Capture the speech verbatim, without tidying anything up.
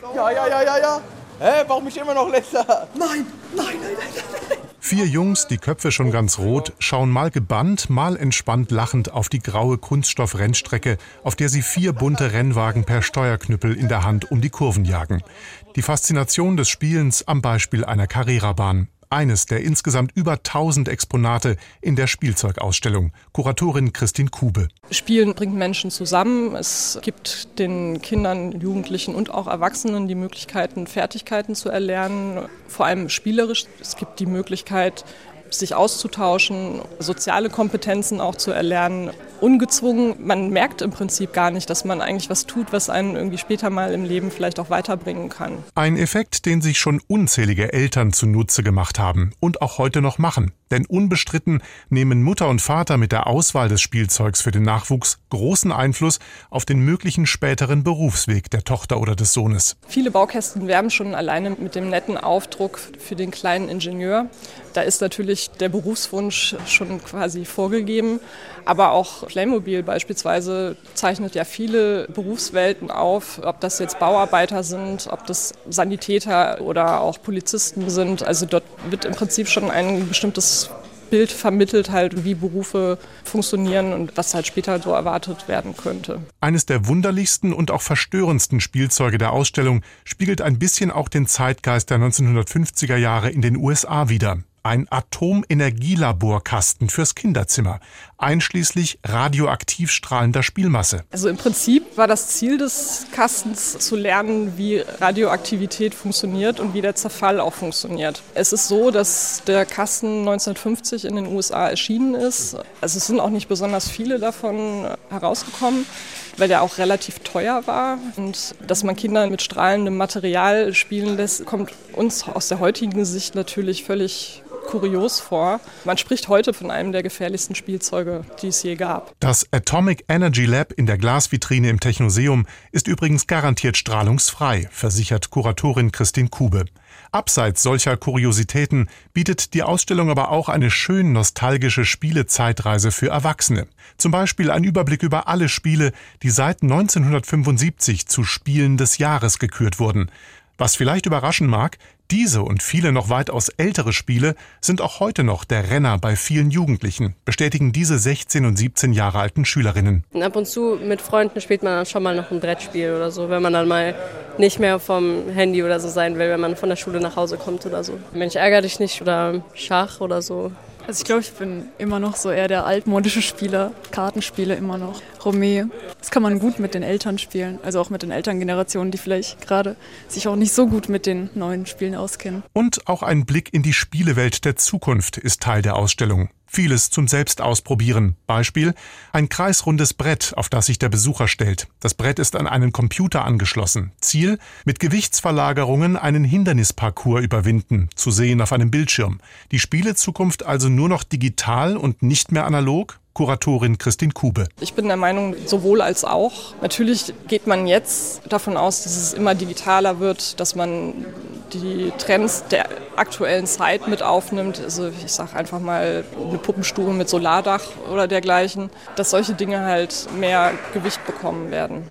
Ja, ja, ja, ja, ja. Hä, warum bin ich immer noch letzter? Nein, nein, nein, nein, nein. Vier Jungs, die Köpfe schon ganz rot, schauen mal gebannt, mal entspannt lachend auf die graue Kunststoff-Rennstrecke, auf der sie vier bunte Rennwagen per Steuerknüppel in der Hand um die Kurven jagen. Die Faszination des Spielens am Beispiel einer Carrera-Bahn. Eines der insgesamt über tausend Exponate in der Spielzeugausstellung. Kuratorin Christine Kube. Spielen bringt Menschen zusammen. Es gibt den Kindern, Jugendlichen und auch Erwachsenen die Möglichkeiten, Fertigkeiten zu erlernen, vor allem spielerisch. Es gibt die Möglichkeit, sich auszutauschen, soziale Kompetenzen auch zu erlernen, ungezwungen. Man merkt im Prinzip gar nicht, dass man eigentlich was tut, was einen irgendwie später mal im Leben vielleicht auch weiterbringen kann. Ein Effekt, den sich schon unzählige Eltern zunutze gemacht haben und auch heute noch machen. Denn unbestritten nehmen Mutter und Vater mit der Auswahl des Spielzeugs für den Nachwuchs großen Einfluss auf den möglichen späteren Berufsweg der Tochter oder des Sohnes. Viele Baukästen werben schon alleine mit dem netten Aufdruck für den kleinen Ingenieur. Da ist natürlich der Berufswunsch schon quasi vorgegeben. Aber auch Playmobil beispielsweise zeichnet ja viele Berufswelten auf, ob das jetzt Bauarbeiter sind, ob das Sanitäter oder auch Polizisten sind. Also dort wird im Prinzip schon ein bestimmtes Bild vermittelt, halt, wie Berufe funktionieren und was halt später so erwartet werden könnte. Eines der wunderlichsten und auch verstörendsten Spielzeuge der Ausstellung spiegelt ein bisschen auch den Zeitgeist der neunzehnhundertfünfziger Jahre in den U S A wider. Ein Atomenergielaborkasten fürs Kinderzimmer, einschließlich radioaktiv strahlender Spielmasse. Also im Prinzip war das Ziel des Kastens zu lernen, wie Radioaktivität funktioniert und wie der Zerfall auch funktioniert. Es ist so, dass der Kasten neunzehnhundertfünfzig in den U S A erschienen ist. Also es sind auch nicht besonders viele davon herausgekommen, weil der auch relativ teuer war. Und dass man Kinder mit strahlendem Material spielen lässt, kommt uns aus der heutigen Sicht natürlich völlig kurios vor. Man spricht heute von einem der gefährlichsten Spielzeuge, die es je gab. Das Atomic Energy Lab in der Glasvitrine im Technoseum ist übrigens garantiert strahlungsfrei, versichert Kuratorin Christine Kube. Abseits solcher Kuriositäten bietet die Ausstellung aber auch eine schön nostalgische Spielezeitreise für Erwachsene. Zum Beispiel ein Überblick über alle Spiele, die seit neunzehnhundertfünfundsiebzig zu Spielen des Jahres gekürt wurden. Was vielleicht überraschen mag, diese und viele noch weitaus ältere Spiele sind auch heute noch der Renner bei vielen Jugendlichen, bestätigen diese sechzehn und siebzehn Jahre alten Schülerinnen. Ab und zu mit Freunden spielt man dann schon mal noch ein Brettspiel oder so, wenn man dann mal nicht mehr vom Handy oder so sein will, wenn man von der Schule nach Hause kommt oder so. Mensch, ärger dich nicht oder Schach oder so. Also ich glaube, ich bin immer noch so eher der altmodische Spieler, Kartenspiele immer noch. Romee, das kann man gut mit den Eltern spielen, also auch mit den Elterngenerationen, die vielleicht gerade sich auch nicht so gut mit den neuen Spielen auskennen. Und auch ein Blick in die Spielewelt der Zukunft ist Teil der Ausstellung. Vieles zum Selbstausprobieren. Beispiel: ein kreisrundes Brett, auf das sich der Besucher stellt. Das Brett ist an einen Computer angeschlossen. Ziel: mit Gewichtsverlagerungen einen Hindernisparcours überwinden, zu sehen auf einem Bildschirm. Die Spielezukunft also nur noch digital und nicht mehr analog? Kuratorin Christine Kube. Ich bin der Meinung, sowohl als auch. Natürlich geht man jetzt davon aus, dass es immer digitaler wird, dass man die Trends der aktuellen Zeit mit aufnimmt. Also ich sage einfach mal eine Puppenstube mit Solardach oder dergleichen, dass solche Dinge halt mehr Gewicht bekommen werden.